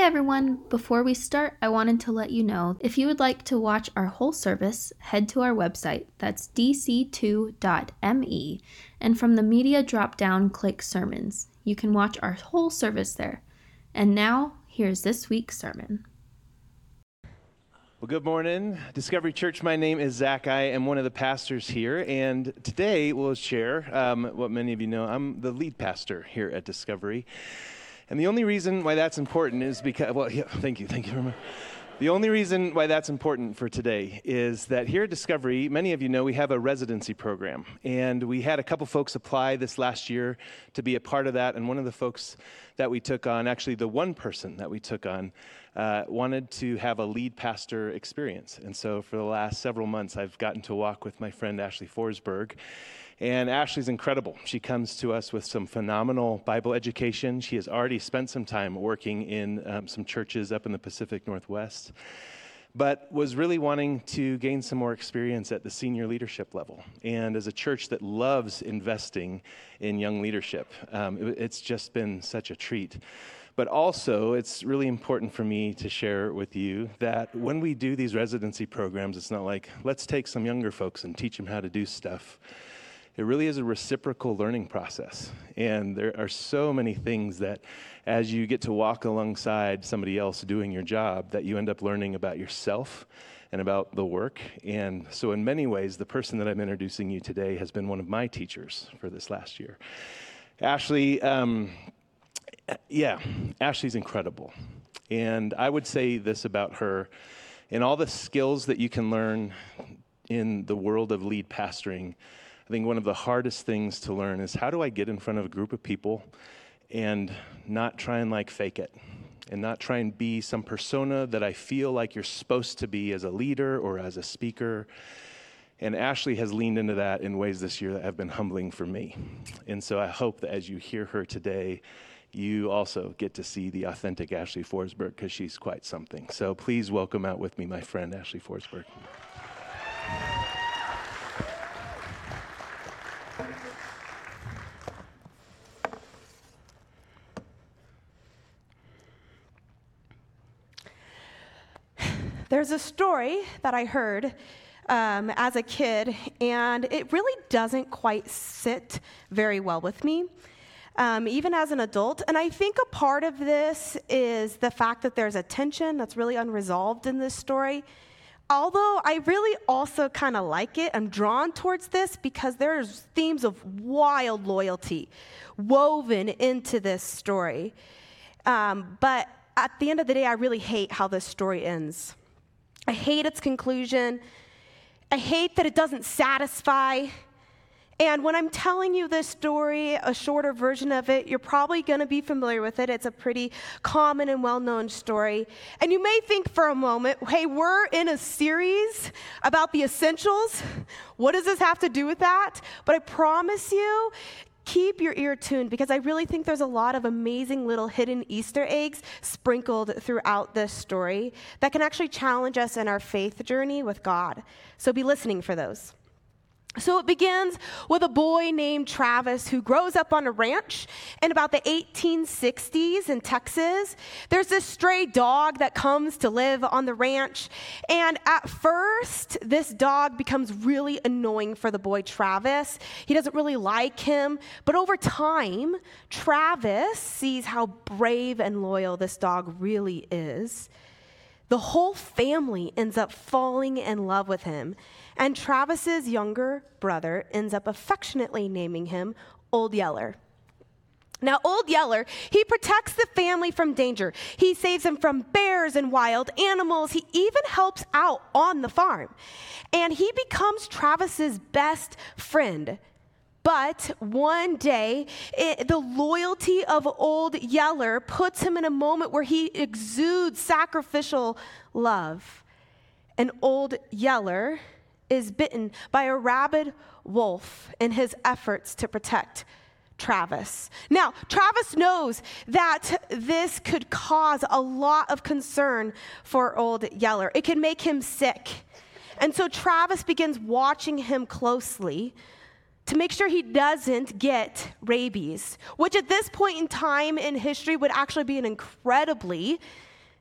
everyone, before we start, I wanted to let you know if you would like to watch our whole service, head to our website, that's dc2.me, and from the media drop-down, click sermons. You can watch our whole service there. And now, here's this week's sermon. Well, good morning, Discovery Church. My name is Zach. I am one of the pastors here, and today we'll share what many of you know. I'm the lead pastor here at Discovery. And the only reason why that's important is because, thank you very much. The only reason why that's important for today is that here at Discovery, many of you know we have a residency program. And we had a couple folks apply this last year to be a part of that. And one of the folks that we took on, actually the one person that we took on, wanted to have a lead pastor experience. And so for the last several months, I've gotten to walk with my friend Ashley Forsberg. And Ashley's incredible. She comes to us with some phenomenal Bible education. She has already spent some time working in some churches up in the Pacific Northwest, but was really wanting to gain some more experience at the senior leadership level. And as a church that loves investing in young leadership, it's just been such a treat. But also, it's really important for me to share with you that when we do these residency programs, it's not like, let's take some younger folks and teach them how to do stuff. It really is a reciprocal learning process. And there are so many things that as you get to walk alongside somebody else doing your job, that you end up learning about yourself and about the work. And so in many ways, the person that I'm introducing you today has been one of my teachers for this last year. Ashley, Ashley's incredible. And I would say this about her: in all the skills that you can learn in the world of lead pastoring, I think one of the hardest things to learn is, how do I get in front of a group of people and not try and fake it, and not try and be some persona that I feel like you're supposed to be as a leader or as a speaker. And Ashley has leaned into that in ways this year that have been humbling for me. And so I hope that as you hear her today, you also get to see the authentic Ashley Forsberg, because she's quite something. So please welcome out with me my friend Ashley Forsberg. There's a story that I heard as a kid, and it really doesn't quite sit very well with me, even as an adult. And I think a part of this is the fact that there's a tension that's really unresolved in this story. Although I really also kind of like it, I'm drawn towards this because there's themes of wild loyalty woven into this story. But at the end of the day, I really hate how this story ends. I hate its conclusion. I hate that it doesn't satisfy. And when I'm telling you this story, a shorter version of it, you're probably going to be familiar with it. It's a pretty common and well-known story. And you may think for a moment, hey, we're in a series about the essentials. What does this have to do with that? But I promise you, keep your ear tuned, because I really think there's a lot of amazing little hidden Easter eggs sprinkled throughout this story that can actually challenge us in our faith journey with God. So be listening for those. So it begins with a boy named Travis who grows up on a ranch in about the 1860s in Texas. There's this stray dog that comes to live on the ranch. And at first, this dog becomes really annoying for the boy Travis. He doesn't really like him. But over time, Travis sees how brave and loyal this dog really is. The whole family ends up falling in love with him. And Travis's younger brother ends up affectionately naming him Old Yeller. Now, Old Yeller, he protects the family from danger. He saves them from bears and wild animals. He even helps out on the farm. And he becomes Travis's best friend. But one day, the loyalty of Old Yeller puts him in a moment where he exudes sacrificial love. And Old Yeller is bitten by a rabid wolf in his efforts to protect Travis. Now, Travis knows that this could cause a lot of concern for Old Yeller. It could make him sick. And so Travis begins watching him closely to make sure he doesn't get rabies, which at this point in time in history would actually be an incredibly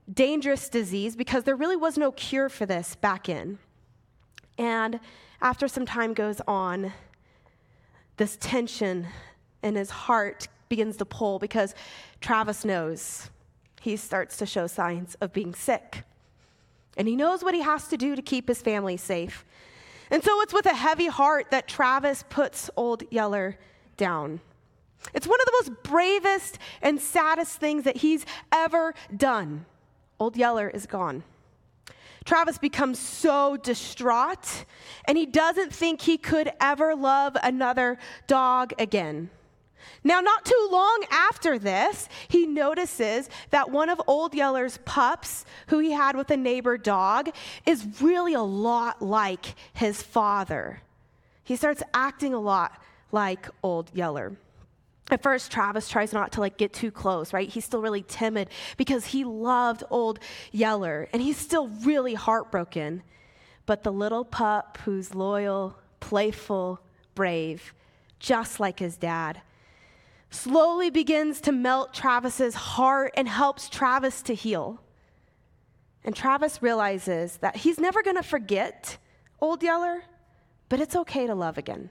dangerous disease because there really was no cure for this back in. And after some time goes on, this tension in his heart begins to pull because Travis knows he starts to show signs of being sick. And he knows what he has to do to keep his family safe. And so it's with a heavy heart that Travis puts Old Yeller down. It's one of the most bravest and saddest things that he's ever done. Old Yeller is gone. Travis becomes so distraught, and he doesn't think he could ever love another dog again. Now, not too long after this, he notices that one of Old Yeller's pups, who he had with a neighbor dog, is really a lot like his father. He starts acting a lot like Old Yeller. At first, Travis tries not to get too close, right? He's still really timid because he loved Old Yeller, and he's still really heartbroken. But the little pup who's loyal, playful, brave, just like his dad, slowly begins to melt Travis's heart and helps Travis to heal. And Travis realizes that he's never going to forget Old Yeller, but it's okay to love again.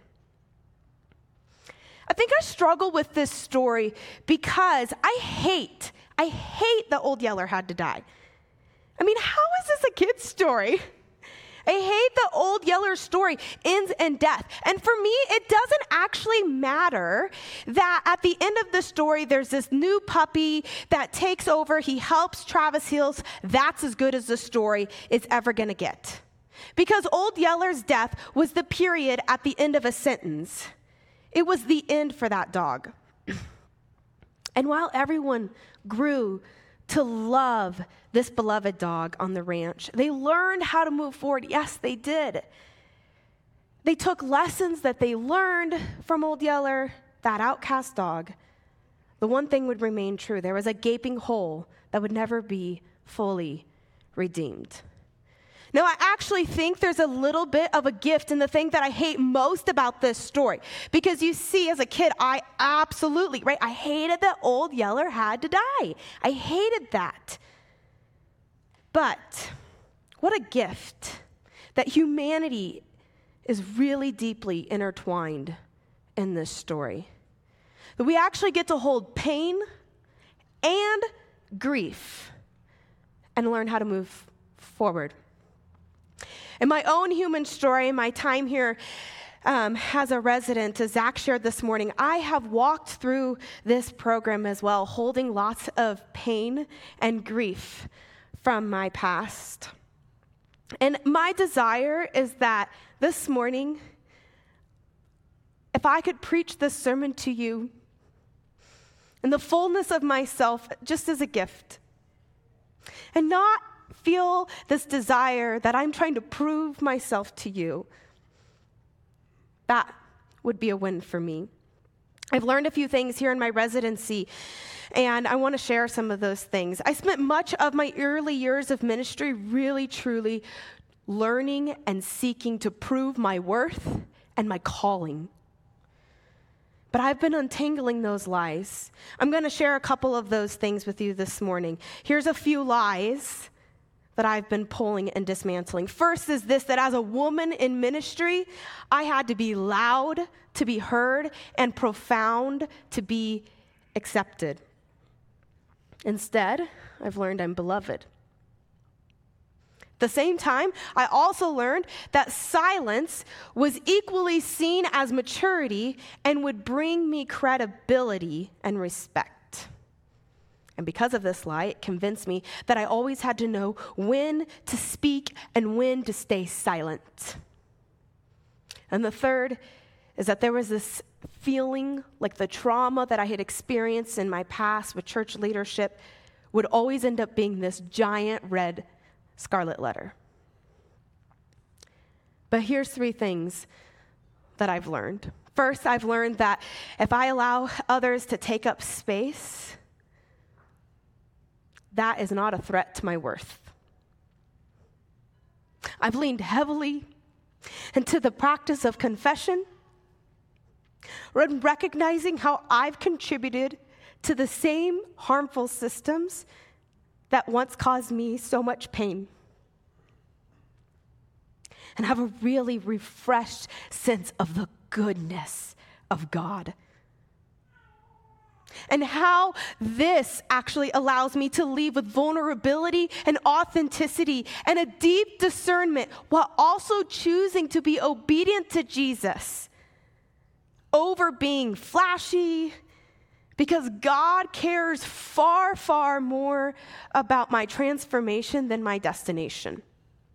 I think I struggle with this story because I hate that Old Yeller had to die. I mean, how is this a kid's story? I hate that Old Yeller's story ends in death. And for me, it doesn't actually matter that at the end of the story, there's this new puppy that takes over. He helps Travis heals. That's as good as the story is ever going to get. Because Old Yeller's death was the period at the end of a sentence. It was the end for that dog. And while everyone grew to love this beloved dog on the ranch, they learned how to move forward. Yes, they did. They took lessons that they learned from Old Yeller, that outcast dog. The one thing would remain true. There was a gaping hole that would never be fully redeemed. Now, I actually think there's a little bit of a gift in the thing that I hate most about this story. Because you see, as a kid, I hated that Old Yeller had to die. I hated that. But what a gift that humanity is really deeply intertwined in this story. That we actually get to hold pain and grief and learn how to move forward. In my own human story, my time here as a resident, as Zach shared this morning, I have walked through this program as well, holding lots of pain and grief from my past. And my desire is that this morning, if I could preach this sermon to you in the fullness of myself, just as a gift, and not feel this desire that I'm trying to prove myself to you, that would be a win for me. I've learned a few things here in my residency, and I want to share some of those things. I spent much of my early years of ministry really, truly learning and seeking to prove my worth and my calling. But I've been untangling those lies. I'm going to share a couple of those things with you this morning. Here's a few lies that I've been pulling and dismantling. First is this, that as a woman in ministry, I had to be loud to be heard and profound to be accepted. Instead, I've learned I'm beloved. At the same time, I also learned that silence was equally seen as maturity and would bring me credibility and respect. And because of this lie, it convinced me that I always had to know when to speak and when to stay silent. And the third is that there was this feeling like the trauma that I had experienced in my past with church leadership would always end up being this giant red scarlet letter. But here's three things that I've learned. First, I've learned that if I allow others to take up space, that is not a threat to my worth. I've leaned heavily into the practice of confession, recognizing how I've contributed to the same harmful systems that once caused me so much pain, and have a really refreshed sense of the goodness of God. And how this actually allows me to leave with vulnerability and authenticity and a deep discernment while also choosing to be obedient to Jesus over being flashy, because God cares far, far more about my transformation than my destination.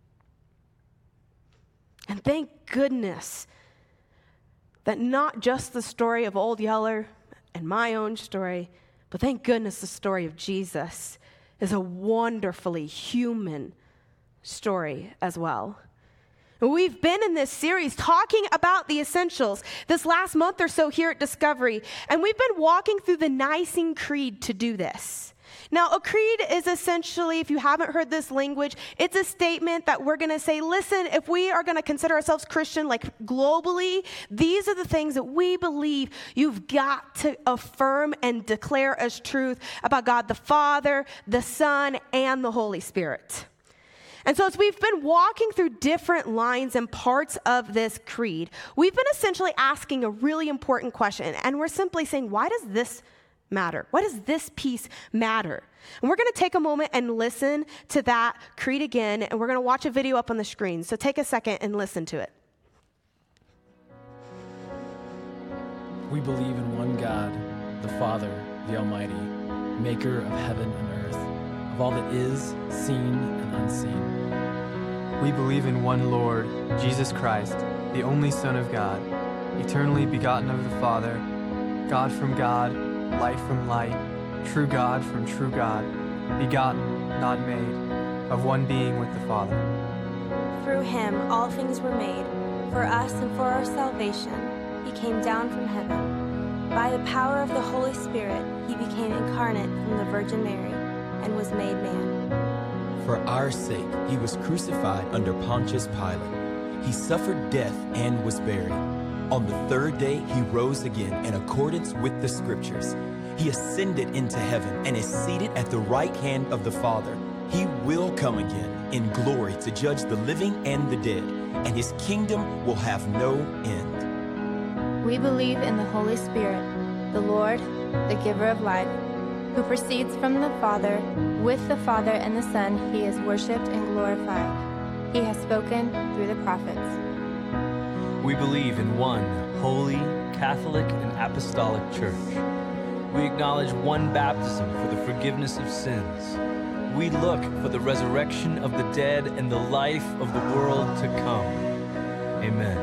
And thank goodness that not just the story of Old Yeller and my own story, but thank goodness the story of Jesus is a wonderfully human story as well. We've been in this series talking about the essentials this last month or so here at Discovery, and we've been walking through the Nicene Creed to do this. Now, a creed is essentially, if you haven't heard this language, it's a statement that we're going to say, listen, if we are going to consider ourselves Christian, like globally, these are the things that we believe you've got to affirm and declare as truth about God the Father, the Son, and the Holy Spirit. And so as we've been walking through different lines and parts of this creed, we've been essentially asking a really important question, and we're simply saying, why does this matter? Why does this piece matter? And we're going to take a moment and listen to that creed again, and we're going to watch a video up on the screen. So take a second and listen to it. We believe in one God, the Father, the Almighty, maker of heaven and earth, of all that is, seen and unseen. We believe in one Lord, Jesus Christ, the only Son of God, eternally begotten of the Father, God from God, light from light, true God from true God, begotten, not made, of one being with the Father. Through him all things were made. For us and for our salvation, he came down from heaven. By the power of the Holy Spirit, he became incarnate from the Virgin Mary and was made man. For our sake, he was crucified under Pontius Pilate. He suffered death and was buried. On the third day, he rose again in accordance with the Scriptures. He ascended into heaven and is seated at the right hand of the Father. He will come again in glory to judge the living and the dead, and his kingdom will have no end. We believe in the Holy Spirit, the Lord, the giver of life, who proceeds from the Father. With the Father and the Son, he is worshipped and glorified. He has spoken through the prophets. We believe in one holy, Catholic, and apostolic church. We acknowledge one baptism for the forgiveness of sins. We look for the resurrection of the dead and the life of the world to come. Amen.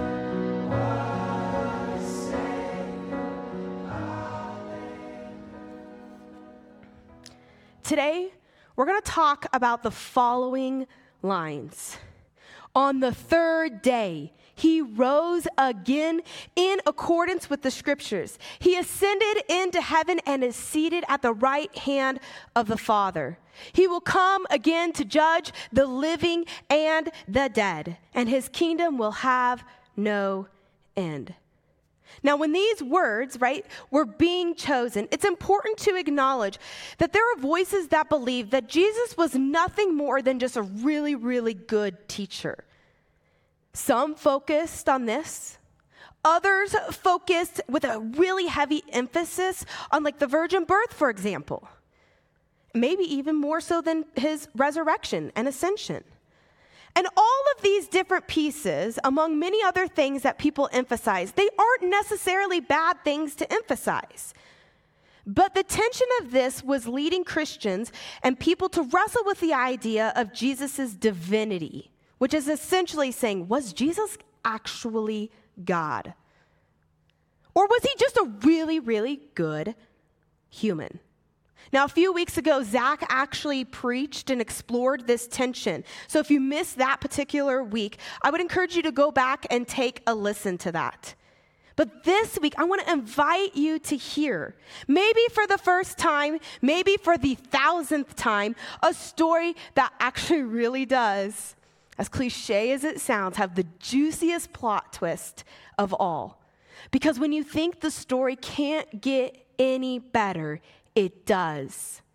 Today, we're going to talk about the following lines. On the third day, he rose again in accordance with the Scriptures. He ascended into heaven and is seated at the right hand of the Father. He will come again to judge the living and the dead, and his kingdom will have no end. Now, when these words, were being chosen, it's important to acknowledge that there are voices that believe that Jesus was nothing more than just a really, really good teacher. Some focused on this. Others focused with a really heavy emphasis on the virgin birth, for example. Maybe even more so than his resurrection and ascension. And all of these different pieces, among many other things that people emphasize, they aren't necessarily bad things to emphasize. But the tension of this was leading Christians and people to wrestle with the idea of Jesus' divinity, which is essentially saying, was Jesus actually God? Or was he just a really, really good human? Now, a few weeks ago, Zach actually preached and explored this tension. So if you missed that particular week, I would encourage you to go back and take a listen to that. But this week, I want to invite you to hear, maybe for the first time, maybe for the 1,000th time, a story that actually really does, as cliche as it sounds, have the juiciest plot twist of all. Because when you think the story can't get any better, it does.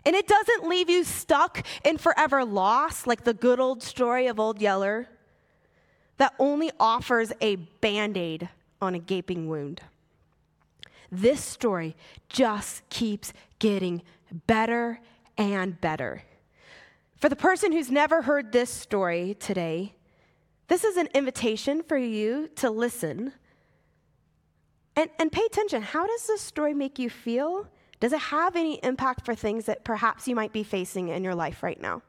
And it doesn't leave you stuck in forever loss like the good old story of Old Yeller that only offers a Band-Aid on a gaping wound. This story just keeps getting better and better. For the person who's never heard this story today, this is an invitation for you to listen and pay attention. How does this story make you feel? Does it have any impact for things that perhaps you might be facing in your life right now?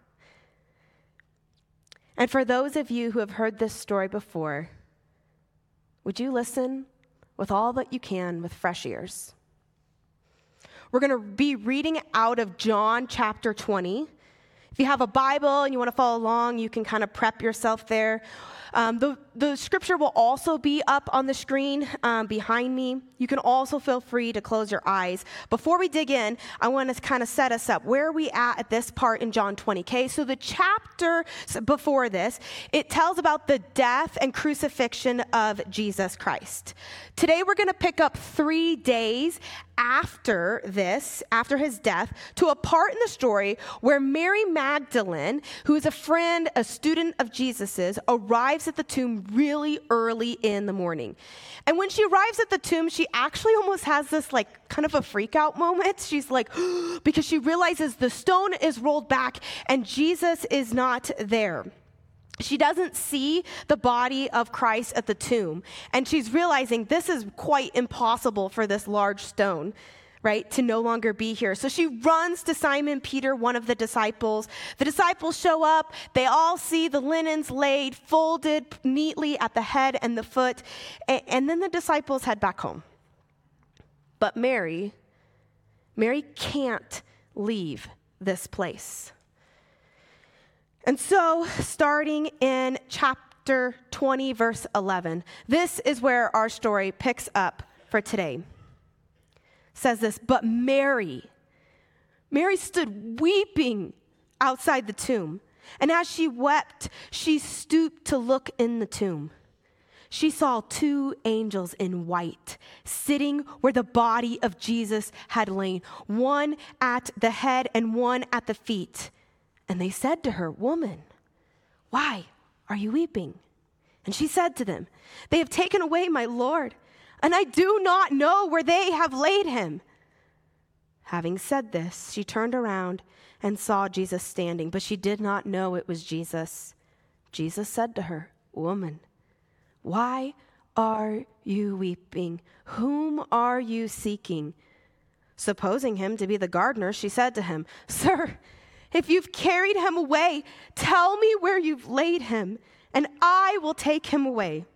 And for those of you who have heard this story before, would you listen with all that you can with fresh ears? We're going to be reading out of John chapter 20. If you have a Bible and you want to follow along, you can kind of prep yourself there. The scripture will also be up on the screen behind me. You can also feel free to close your eyes. Before we dig in, I want to kind of set us up. Where are we at this part in John 20? Okay, so the chapter before this, it tells about the death and crucifixion of Jesus Christ. Today we're going to pick up 3 days after this, after his death, to a part in the story where Mary Magdalene, who is a friend, a student of Jesus's, arrives at the tomb really early in the morning. And when she arrives at the tomb, she actually almost has this like kind of a freak out moment. She's like, because she realizes the stone is rolled back and Jesus is not there. She doesn't see the body of Christ at the tomb, and she's realizing this is quite impossible for this large stone, right, to no longer be here. So she runs to Simon Peter, one of the disciples. The disciples show up. They all see the linens laid, folded neatly at the head and the foot, and then the disciples head back home. But Mary can't leave this place. And so, starting in chapter 20, verse 11, this is where our story picks up for today. It says this, but Mary stood weeping outside the tomb. And as she wept, she stooped to look in the tomb. She saw 2 angels in white sitting where the body of Jesus had lain, one at the head and one at the feet. And they said to her, "Woman, why are you weeping?" And she said to them, "They have taken away my Lord, and I do not know where they have laid him." Having said this, she turned around and saw Jesus standing, but she did not know it was Jesus. Jesus said to her, "Woman, why are you weeping? Whom are you seeking?" Supposing him to be the gardener, she said to him, "Sir, if you've carried him away, tell me where you've laid him, and I will take him away."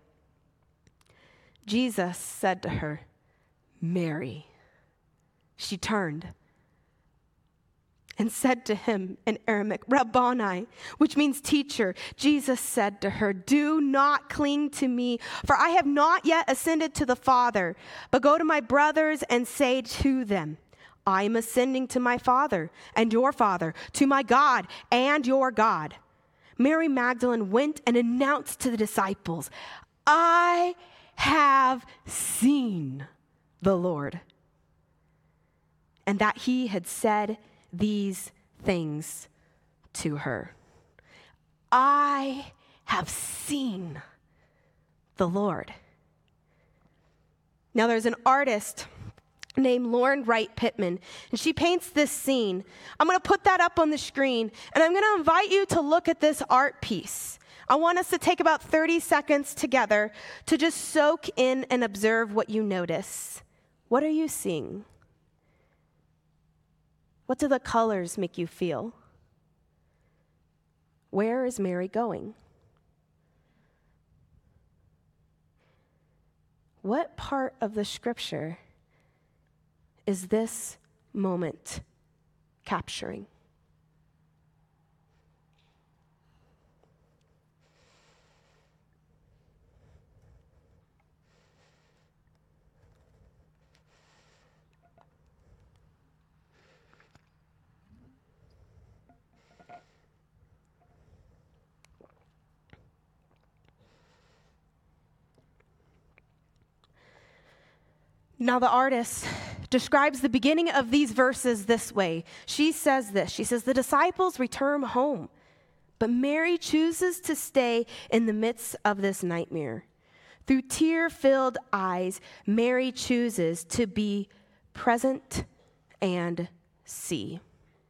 Jesus said to her, "Mary." She turned and said to him in Aramaic, "Rabboni," which means teacher. Jesus said to her, "Do not cling to me, for I have not yet ascended to the Father, but go to my brothers and say to them, I am ascending to my Father and your Father, to my God and your God." Mary Magdalene went and announced to the disciples, "I have seen the Lord," and that he had said these things to her. I have seen the Lord. Now there's an artist named Lauren Wright Pittman, and she paints this scene. I'm going to put that up on the screen, and I'm going to invite you to look at this art piece. I want us to take about 30 seconds together to just soak in and observe what you notice. What are you seeing? What do the colors make you feel? Where is Mary going? What part of the scripture is this moment capturing? Now, the artist describes the beginning of these verses this way. She says this. She says, the disciples return home, but Mary chooses to stay in the midst of this nightmare. Through tear-filled eyes, Mary chooses to be present and see.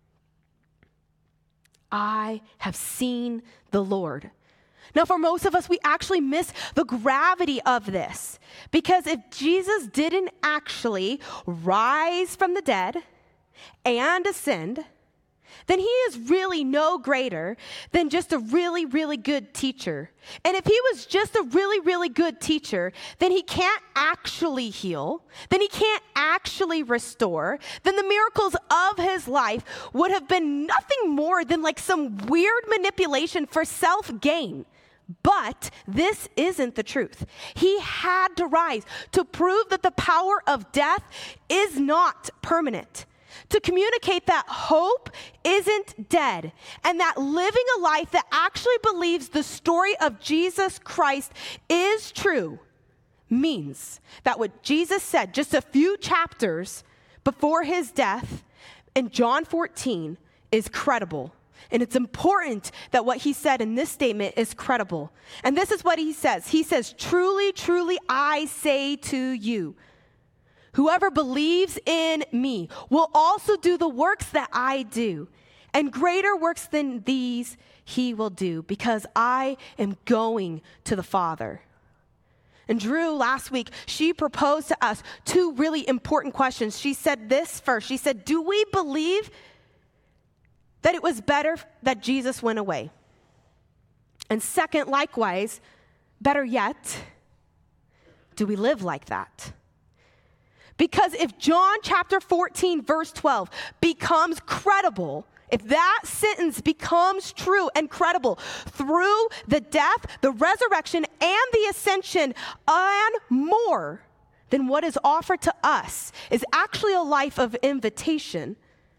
I have seen the Lord. Now, for most of us, we actually miss the gravity of this, because if Jesus didn't actually rise from the dead and ascend, then he is really no greater than just a really, really good teacher. And if he was just a really, really good teacher, then he can't actually heal, then he can't actually restore, then the miracles of his life would have been nothing more than like some weird manipulation for self-gain. But this isn't the truth. He had to rise to prove that the power of death is not permanent, to communicate that hope isn't dead, and that living a life that actually believes the story of Jesus Christ is true means that what Jesus said just a few chapters before his death in John 14 is credible. And it's important that what he said in this statement is credible. And this is what he says. He says, truly, truly, I say to you, whoever believes in me will also do the works that I do, and greater works than these he will do, because I am going to the Father. And Drew, last week, she proposed to us two really important questions. She said this first. She said, do we believe that it was better that Jesus went away? And second, likewise, better yet, do we live like that? Because if John chapter 14, verse 12 becomes credible, if that sentence becomes true and credible through the death, the resurrection, and the ascension, and more, then what is offered to us is actually a life of invitation,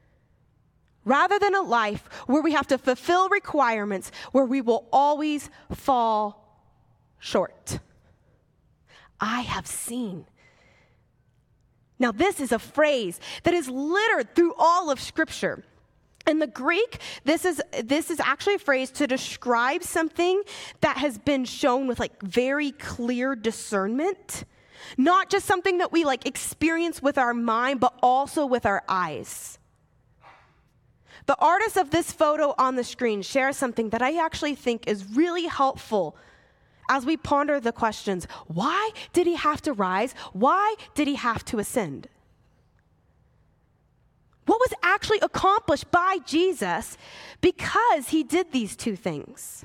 rather than a life where we have to fulfill requirements where we will always fall short. I have seen. Now, this is a phrase that is littered through all of Scripture. In the Greek, this is actually a phrase to describe something that has been shown with like very clear discernment, not just something that we like experience with our mind, but also with our eyes. The artist of this photo on the screen shares something that I actually think is really helpful as we ponder the questions, why did he have to rise? Why did he have to ascend? What was actually accomplished by Jesus because he did these two things?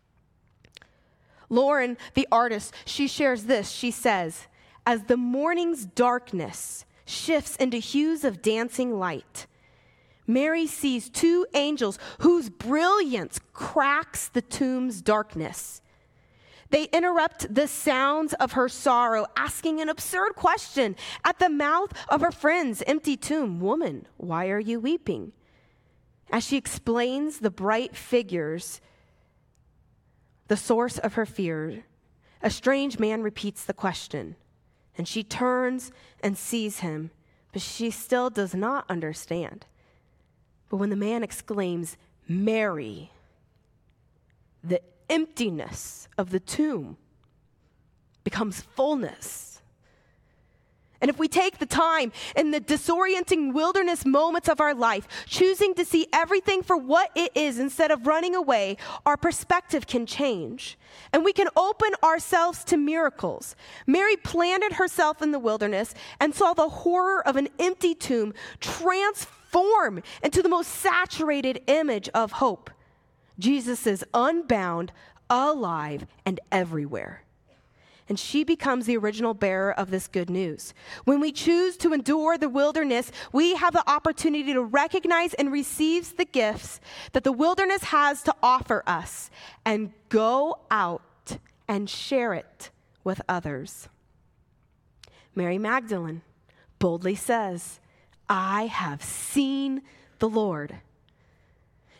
Lauren, the artist, she shares this. She says, as the morning's darkness shifts into hues of dancing light, Mary sees two angels whose brilliance cracks the tomb's darkness. They interrupt the sounds of her sorrow, asking an absurd question at the mouth of her friend's empty tomb. Woman, why are you weeping? As she explains the bright figures, the source of her fear, a strange man repeats the question, and she turns and sees him, but she still does not understand. But when the man exclaims, Mary, the emptiness of the tomb becomes fullness. And if we take the time in the disorienting wilderness moments of our life, choosing to see everything for what it is instead of running away, our perspective can change. And we can open ourselves to miracles. Mary planted herself in the wilderness and saw the horror of an empty tomb transform into the most saturated image of hope. Jesus is unbound, alive, and everywhere. And she becomes the original bearer of this good news. When we choose to endure the wilderness, we have the opportunity to recognize and receive the gifts that the wilderness has to offer us and go out and share it with others. Mary Magdalene boldly says, I have seen the Lord.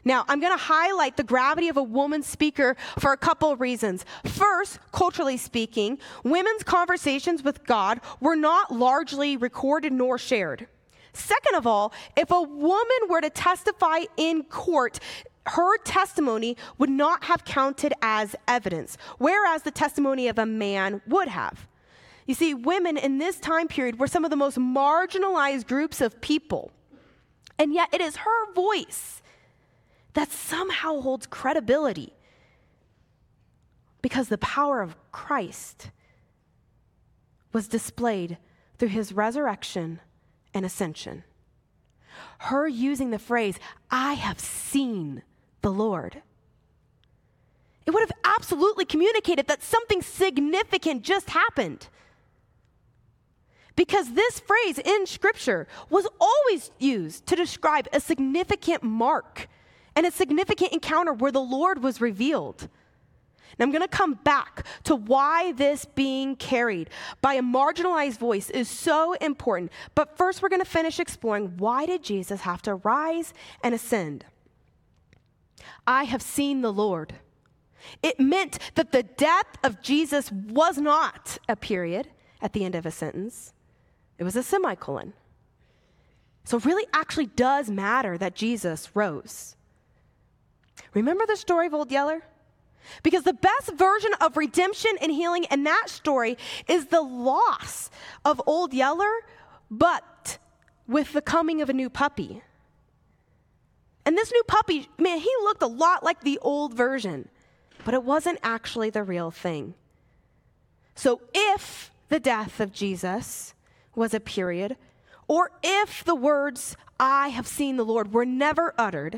Now, I'm going to highlight the gravity of a woman speaker for a couple of reasons. First, culturally speaking, women's conversations with God were not largely recorded nor shared. Second of all, if a woman were to testify in court, her testimony would not have counted as evidence, whereas the testimony of a man would have. You see, women in this time period were some of the most marginalized groups of people, and yet it is her voice that somehow holds credibility because the power of Christ was displayed through his resurrection and ascension. Her using the phrase, "I have seen the Lord," it would have absolutely communicated that something significant just happened. Because this phrase in Scripture was always used to describe a significant mark and a significant encounter where the Lord was revealed. Now, I'm going to come back to why this being carried by a marginalized voice is so important. But first, we're going to finish exploring, why did Jesus have to rise and ascend? I have seen the Lord. It meant that the death of Jesus was not a period at the end of a sentence. It was a semicolon. So it really actually does matter that Jesus rose. Remember the story of Old Yeller? Because the best version of redemption and healing in that story is the loss of Old Yeller, but with the coming of a new puppy. And this new puppy, man, he looked a lot like the old version, but it wasn't actually the real thing. So if the death of Jesus was a period, or if the words, "I have seen the Lord," were never uttered,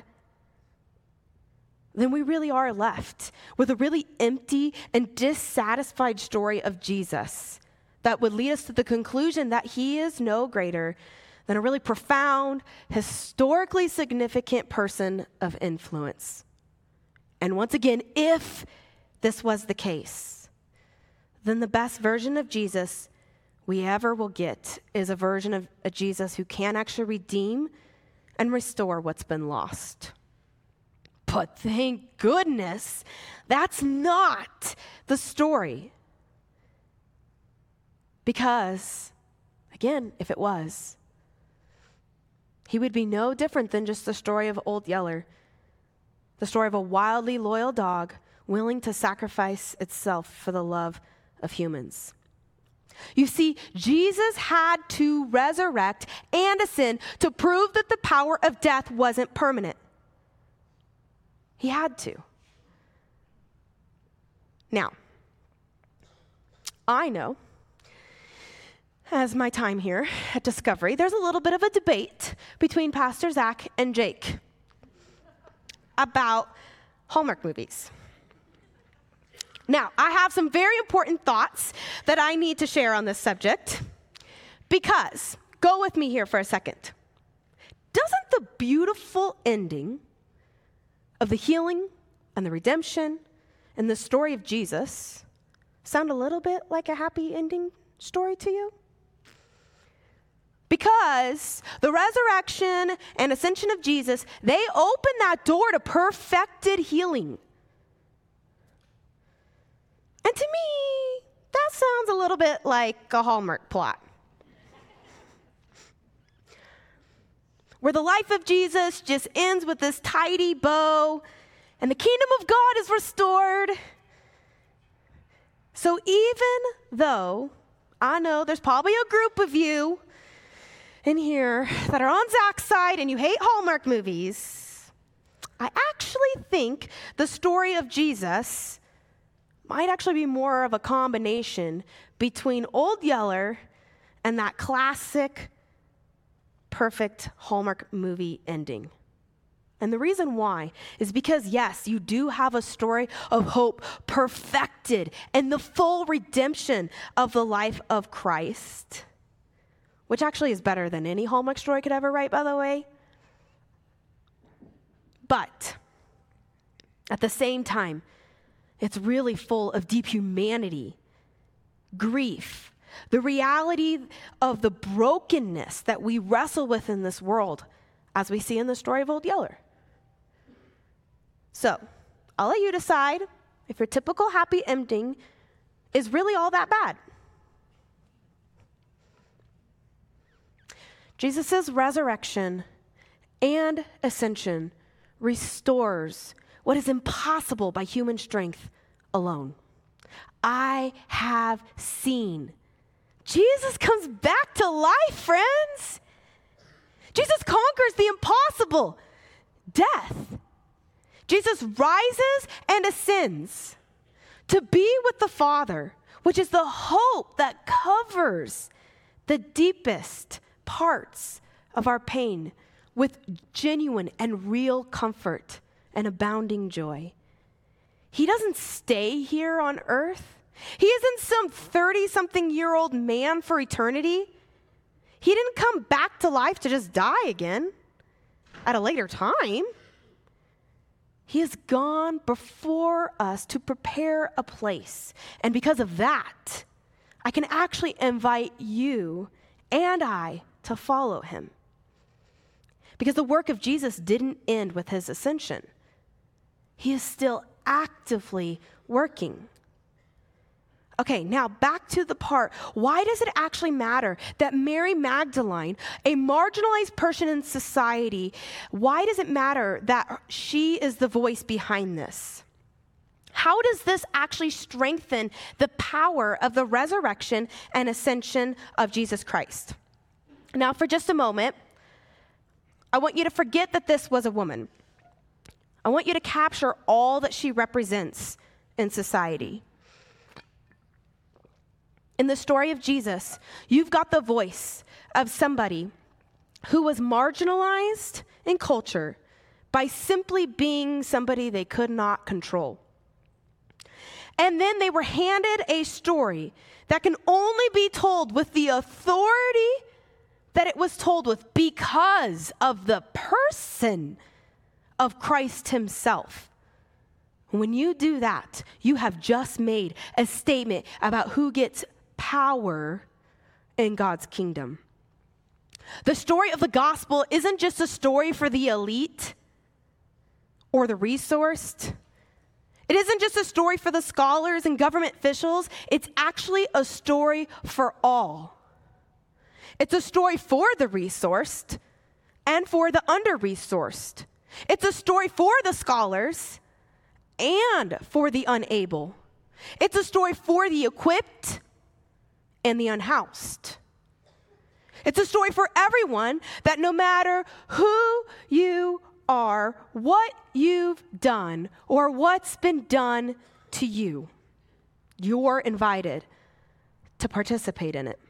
then we really are left with a really empty and dissatisfied story of Jesus that would lead us to the conclusion that he is no greater than a really profound, historically significant person of influence. And once again, if this was the case, then the best version of Jesus we ever will get is a version of a Jesus who can actually redeem and restore what's been lost. But thank goodness, that's not the story. Because, again, if it was, he would be no different than just the story of Old Yeller, the story of a wildly loyal dog willing to sacrifice itself for the love of humans. You see, Jesus had to resurrect and ascend to prove that the power of death wasn't permanent. He had to. Now, I know, as my time here at Discovery, there's a little bit of a debate between Pastor Zach and Jake about Hallmark movies. Now, I have some very important thoughts that I need to share on this subject because, go with me here for a second. Doesn't the beautiful ending of the healing and the redemption and the story of Jesus sound a little bit like a happy ending story to you? Because the resurrection and ascension of Jesus, they open that door to perfected healing. And to me, that sounds a little bit like a Hallmark plot, where the life of Jesus just ends with this tidy bow, and the kingdom of God is restored. So even though I know there's probably a group of you in here that are on Zach's side and you hate Hallmark movies, I actually think the story of Jesus might actually be more of a combination between Old Yeller and that classic, perfect Hallmark movie ending. And the reason why is because, yes, you do have a story of hope perfected and the full redemption of the life of Christ, which actually is better than any Hallmark story could ever write, by the way. But at the same time, it's really full of deep humanity, grief, the reality of the brokenness that we wrestle with in this world, as we see in the story of Old Yeller. So I'll let you decide if your typical happy ending is really all that bad. Jesus' resurrection and ascension restores what is impossible by human strength alone. I have seen. Jesus comes back to life, friends. Jesus conquers the impossible, death. Jesus rises and ascends to be with the Father, which is the hope that covers the deepest parts of our pain with genuine and real comfort and abounding joy. He doesn't stay here on earth. He isn't some 30-something-year-old man for eternity. He didn't come back to life to just die again at a later time. He has gone before us to prepare a place. And because of that, I can actually invite you and I to follow him. Because the work of Jesus didn't end with his ascension. He is still actively working. Okay, now back to the part. Why does it actually matter that Mary Magdalene, a marginalized person in society, why does it matter that she is the voice behind this? How does this actually strengthen the power of the resurrection and ascension of Jesus Christ? Now, for just a moment, I want you to forget that this was a woman. I want you to capture all that she represents in society. In the story of Jesus, you've got the voice of somebody who was marginalized in culture by simply being somebody they could not control. And then they were handed a story that can only be told with the authority that it was told with because of the person of Christ himself. When you do that, you have just made a statement about who gets power in God's kingdom. The story of the gospel isn't just a story for the elite or the resourced. It isn't just a story for the scholars and government officials. It's actually a story for all. It's a story for the resourced and for the under-resourced. It's a story for the scholars and for the unable. It's a story for the equipped and the unhoused. It's a story for everyone that no matter who you are, what you've done, or what's been done to you, you're invited to participate in it.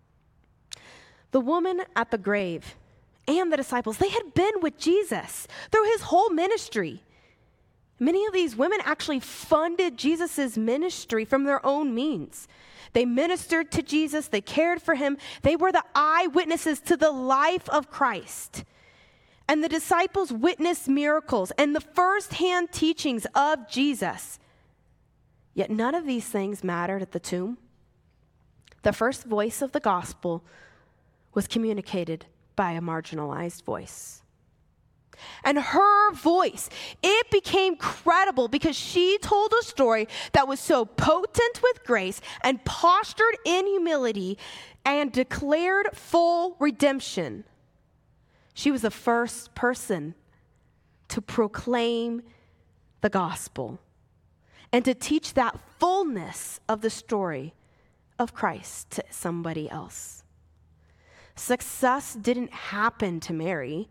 The woman at the grave and the disciples, they had been with Jesus through his whole ministry. Many of these women actually funded Jesus' ministry from their own means. They ministered to Jesus. They cared for him. They were the eyewitnesses to the life of Christ. And the disciples witnessed miracles and the firsthand teachings of Jesus. Yet none of these things mattered at the tomb. The first voice of the gospel was communicated by a marginalized voice. And her voice, it became credible because she told a story that was so potent with grace and postured in humility and declared full redemption. She was the first person to proclaim the gospel and to teach that fullness of the story of Christ to somebody else. Success didn't happen to Mary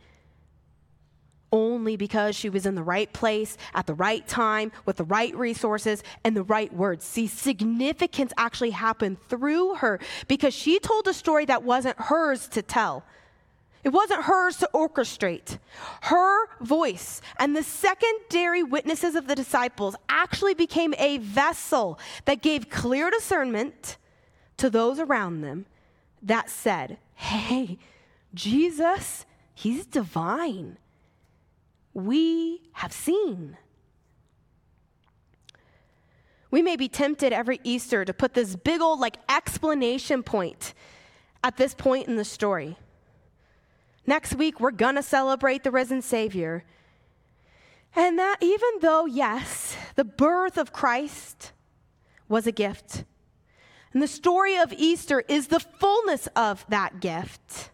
only because she was in the right place at the right time with the right resources and the right words. See, significance actually happened through her because she told a story that wasn't hers to tell. It wasn't hers to orchestrate. Her voice and the secondary witnesses of the disciples actually became a vessel that gave clear discernment to those around them that said, hey, Jesus, he's divine. We have seen. We may be tempted every Easter to put this big old explanation point at this point in the story. Next week, we're going to celebrate the risen Savior. And that even though, yes, the birth of Christ was a gift, and the story of Easter is the fullness of that gift,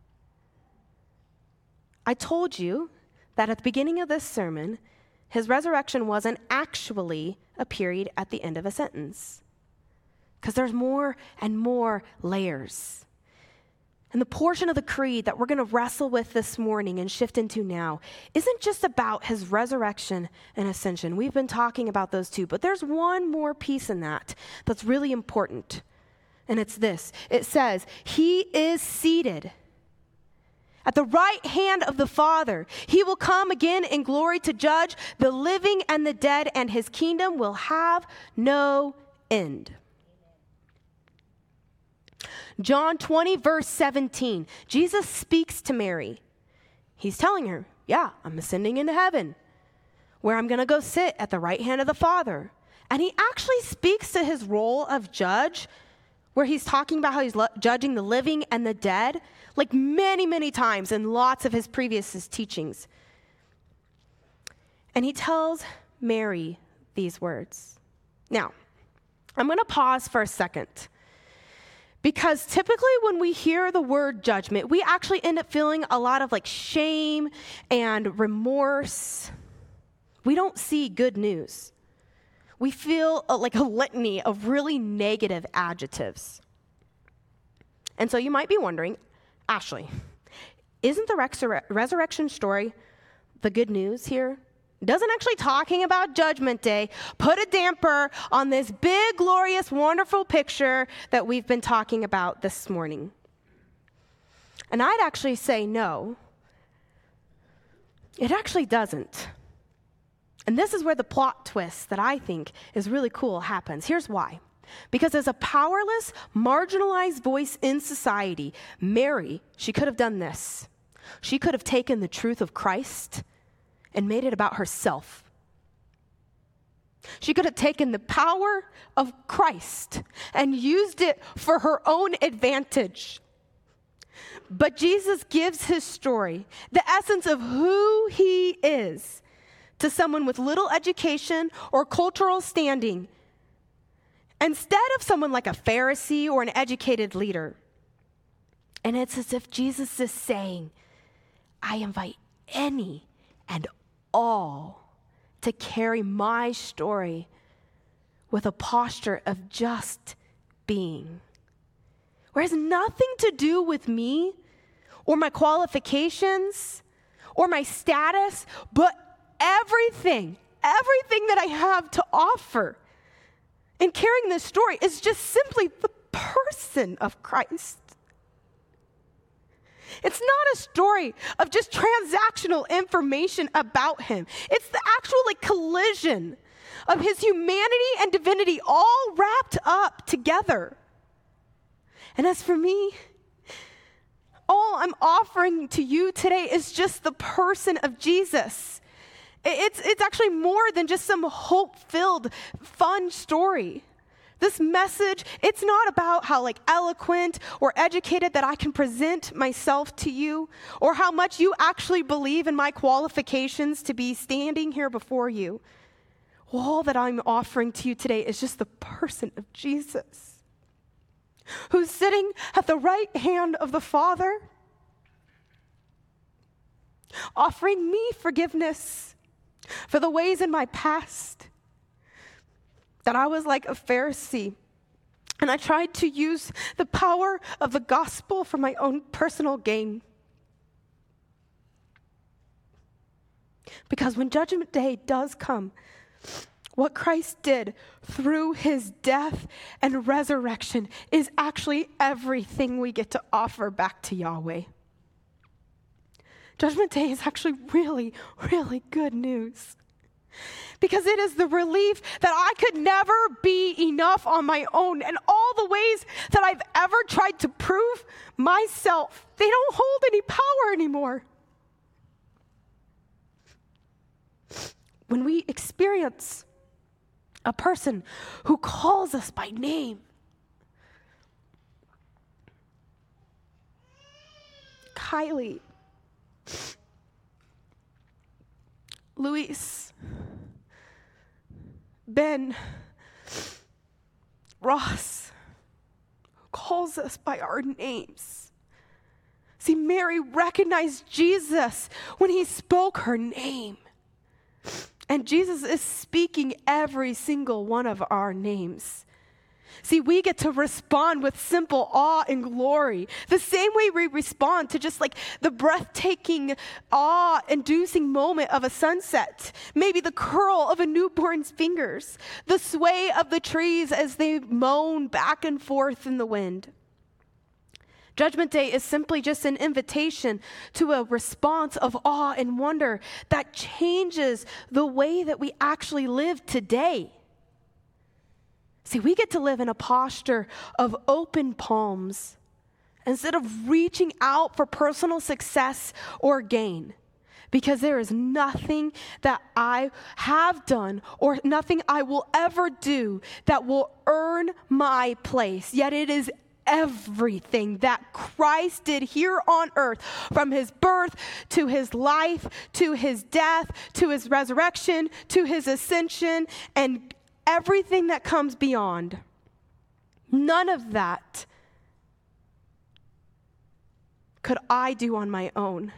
I told you that at the beginning of this sermon, his resurrection wasn't actually a period at the end of a sentence, because there's more and more layers. And the portion of the creed that we're going to wrestle with this morning and shift into now isn't just about his resurrection and ascension. We've been talking about those two, but there's one more piece in that that's really important. And it's this. It says, he is seated at the right hand of the Father. He will come again in glory to judge the living and the dead, and his kingdom will have no end. John 20, verse 17, Jesus speaks to Mary. He's telling her, yeah, I'm ascending into heaven, where I'm going to go sit at the right hand of the Father. And he actually speaks to his role of judge, where he's talking about how he's judging the living and the dead, like many, many times in lots of his previous teachings. And he tells Mary these words. Now, I'm going to pause for a second, because typically when we hear the word judgment, we actually end up feeling a lot of like shame and remorse. We don't see good news. We feel like a litany of really negative adjectives. And so you might be wondering, Ashley, isn't the resurrection story the good news here? Doesn't actually talking about Judgment Day put a damper on this big, glorious, wonderful picture that we've been talking about this morning? And I'd actually say no. It actually doesn't. And this is where the plot twist that I think is really cool happens. Here's why. Because as a powerless, marginalized voice in society, Mary, she could have done this. She could have taken the truth of Christ and made it about herself. She could have taken the power of Christ and used it for her own advantage. But Jesus gives his story, the essence of who he is, to someone with little education or cultural standing, instead of someone like a Pharisee or an educated leader. And it's as if Jesus is saying, I invite any and all to carry my story with a posture of just being, where it has nothing to do with me or my qualifications or my status, but everything that I have to offer in carrying this story is just simply the person of Christ. It's not a story of just transactional information about him. It's the actual collision of his humanity and divinity all wrapped up together. And as for me, all I'm offering to you today is just the person of Jesus. It's actually more than just some hope-filled, fun story. This message, it's not about how eloquent or educated that I can present myself to you, or how much you actually believe in my qualifications to be standing here before you. All that I'm offering to you today is just the person of Jesus, who's sitting at the right hand of the Father, offering me forgiveness for the ways in my past that I was like a Pharisee, and I tried to use the power of the gospel for my own personal gain. Because when Judgment Day does come, what Christ did through his death and resurrection is actually everything we get to offer back to Yahweh. Judgment Day is actually really, really good news. Because it is the relief that I could never be enough on my own. And all the ways that I've ever tried to prove myself, they don't hold any power anymore. When we experience a person who calls us by name, Kylie, Luis, Ben, Ross, who calls us by our names. See, Mary recognized Jesus when he spoke her name. And Jesus is speaking every single one of our names. See, we get to respond with simple awe and glory, the same way we respond to just like the breathtaking, awe-inducing moment of a sunset, maybe the curl of a newborn's fingers, the sway of the trees as they moan back and forth in the wind. Judgment Day is simply just an invitation to a response of awe and wonder that changes the way that we actually live today. See, we get to live in a posture of open palms instead of reaching out for personal success or gain, because there is nothing that I have done or nothing I will ever do that will earn my place. Yet it is everything that Christ did here on earth, from his birth to his life, to his death, to his resurrection, to his ascension, and everything that comes beyond. None of that could I do on my own.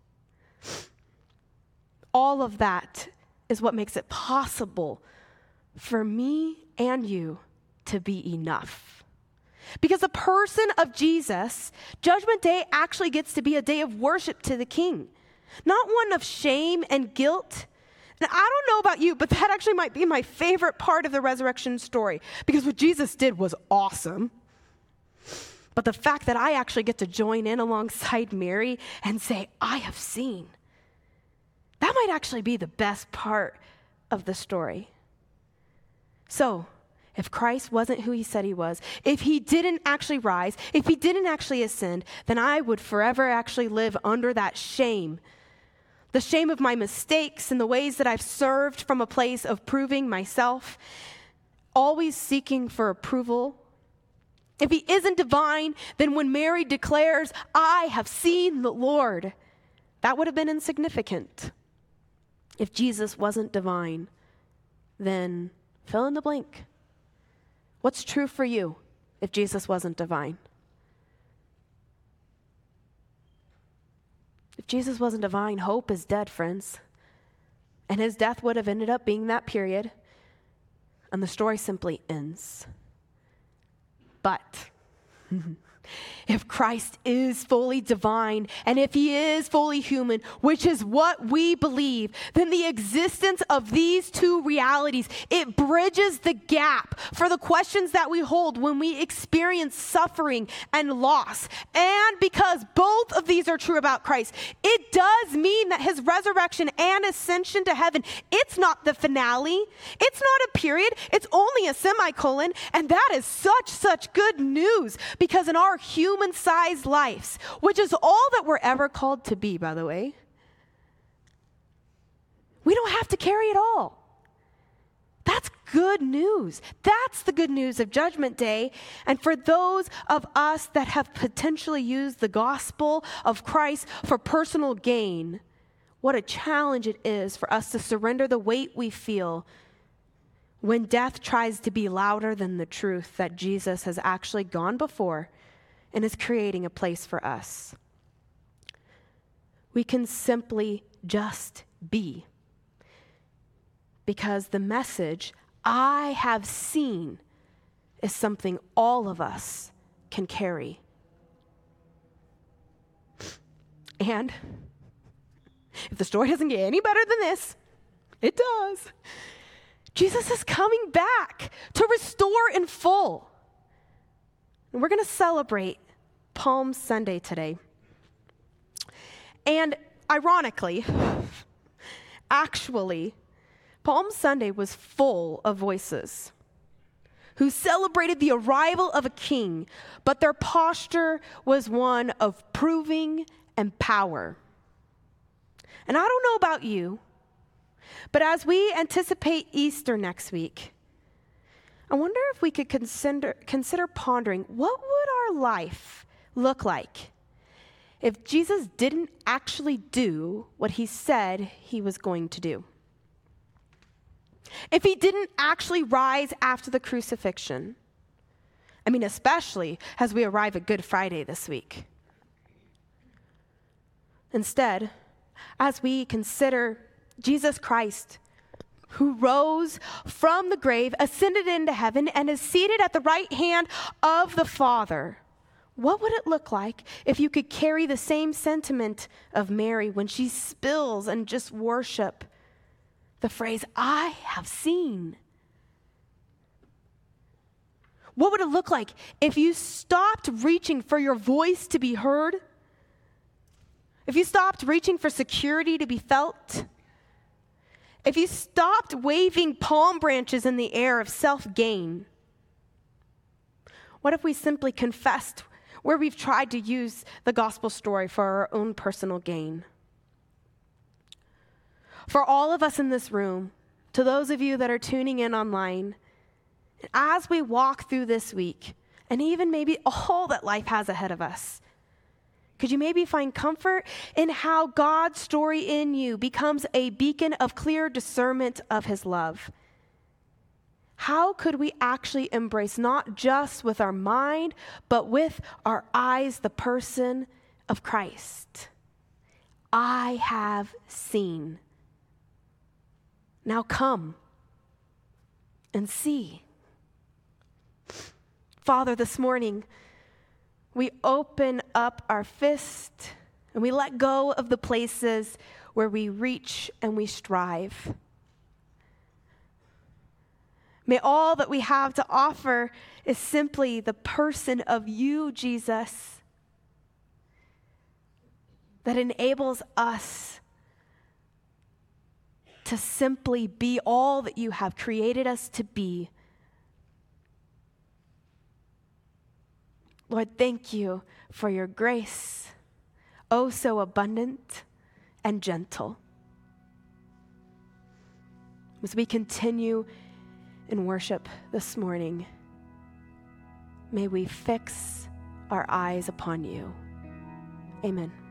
All of that is what makes it possible for me and you to be enough. Because the person of Jesus, Judgment Day actually gets to be a day of worship to the King, not one of shame and guilt. And I don't know about you, but that actually might be my favorite part of the resurrection story, because what Jesus did was awesome. But the fact that I actually get to join in alongside Mary and say, I have seen, that might actually be the best part of the story. So, if Christ wasn't who he said he was, if he didn't actually rise, if he didn't actually ascend, then I would forever actually live under that shame. The shame of my mistakes and the ways that I've served from a place of proving myself, always seeking for approval. If he isn't divine, then when Mary declares, I have seen the Lord, that would have been insignificant. If Jesus wasn't divine, then fill in the blank. What's true for you if Jesus wasn't divine? If Jesus wasn't divine, hope is dead, friends. And his death would have ended up being that period, and the story simply ends. But if Christ is fully divine, and if he is fully human, which is what we believe, then the existence of these two realities, it bridges the gap for the questions that we hold when we experience suffering and loss. And because both of these are true about Christ, it does mean that his resurrection and ascension to heaven, it's not the finale. It's not a period. It's only a semicolon. And that is such good news, because in our human-sized lives, which is all that we're ever called to be, by the way, we don't have to carry it all. That's good news. That's the good news of Judgment Day. And for those of us that have potentially used the gospel of Christ for personal gain, what a challenge it is for us to surrender the weight we feel when death tries to be louder than the truth that Jesus has actually gone before and is creating a place for us. We can simply just be, because the message, I have seen, is something all of us can carry. And if the story doesn't get any better than this, it does. Jesus is coming back to restore in full. And we're going to celebrate Palm Sunday today. And ironically, actually, Palm Sunday was full of voices who celebrated the arrival of a king, but their posture was one of proving and power. And I don't know about you, but as we anticipate Easter next week, I wonder if we could consider pondering, what would our life look like if Jesus didn't actually do what he said he was going to do? if he didn't actually rise after the crucifixion? I mean, especially as we arrive at Good Friday this week. Instead, as we consider Jesus Christ, who rose from the grave, ascended into heaven, and is seated at the right hand of the Father, what would it look like if you could carry the same sentiment of Mary when she spills and just worship the phrase, I have seen? What would it look like if you stopped reaching for your voice to be heard? If you stopped reaching for security to be felt? If you stopped waving palm branches in the air of self-gain? What if we simply confessed where we've tried to use the gospel story for our own personal gain? For all of us in this room, to those of you that are tuning in online, as we walk through this week, and even maybe all that life has ahead of us, could you maybe find comfort in how God's story in you becomes a beacon of clear discernment of his love? How could we actually embrace, not just with our mind, but with our eyes, the person of Christ? I have seen. Now come and see. Father, this morning, we open up our fist and we let go of the places where we reach and we strive. May all that we have to offer is simply the person of you, Jesus, that enables us to simply be all that you have created us to be. Lord, thank you for your grace, oh so abundant and gentle. As we continue in worship this morning, may we fix our eyes upon you. Amen.